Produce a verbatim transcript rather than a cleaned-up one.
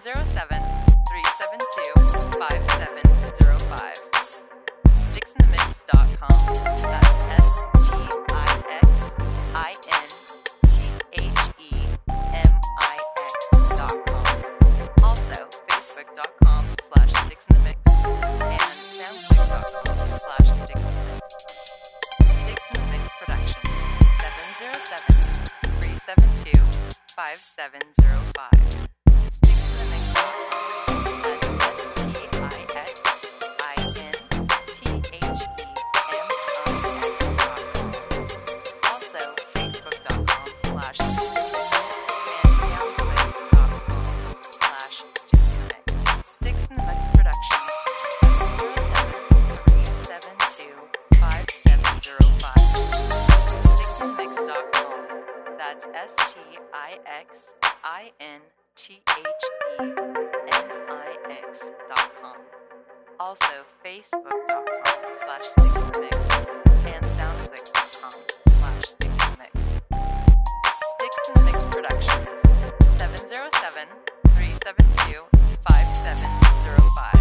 zero seven, three seven two, five seven zero five. sticks in the mix dot com. That's S T I X I N T H E M I X dot com. Also, facebook dot com slash sticks in the mix and soundcloud dot com slash sticks in the mix. Sticks in the Mix Productions, seven zero seven, three seven two, five seven zero five. sticks in the mix dot com. That's S T I X I N T H E M I X dot com. Also, facebook dot com slash sticks in the mix and soundcloud dot com slash sticks in the mix. Sticks in the Mix Productions, seven zero seven, three seven two, five seven zero five. sticks in the mix dot com. That's S T I X I N T H E M I X dot com. Also, facebook dot com slash sticks in the mix and soundclick dot com slash sticks in the mix. Sticks in the Mix Productions, seven zero seven, three seven two, five seven zero five.